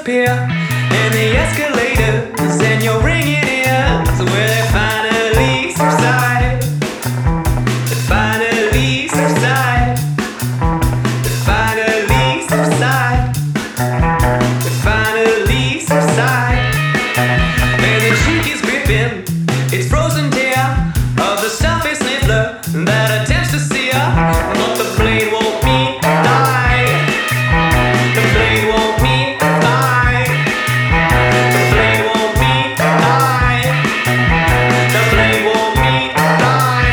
disappear, and the escalators and your ringing ears, where they finally subside. They finally subside. They finally subside. They finally subside. And the cheek is gripping its frozen tear of the selfish sniffler that attempts to sear, but the blade won't meet the eye. The blade won't meet the eye. The blade won't meet the eye. The blade won't meet the eye.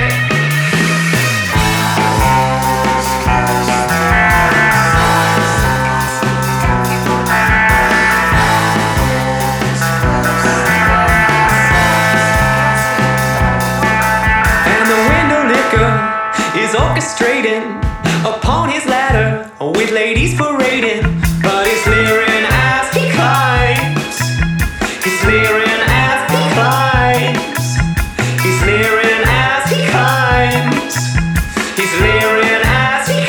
And the window liquor is orchestrating upon his ladder with ladies parading, but he's leering as he climbs. He's leering as he climbs. He's leering as he climbs. He's leering as he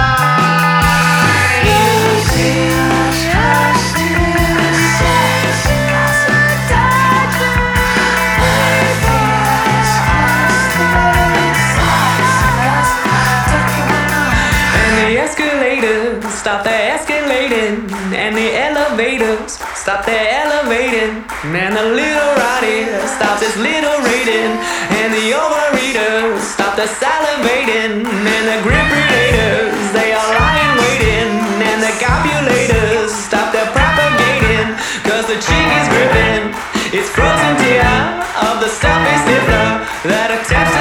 stop their escalating, and the elevators stop their elevating, and the little righty stops his little rating, and the overeaters stop their salivating, and the grim predators, they are lying waiting, and the copulators stop their propagating, cause the cheek is gripping its frozen tear of the selfish sniffler that attempts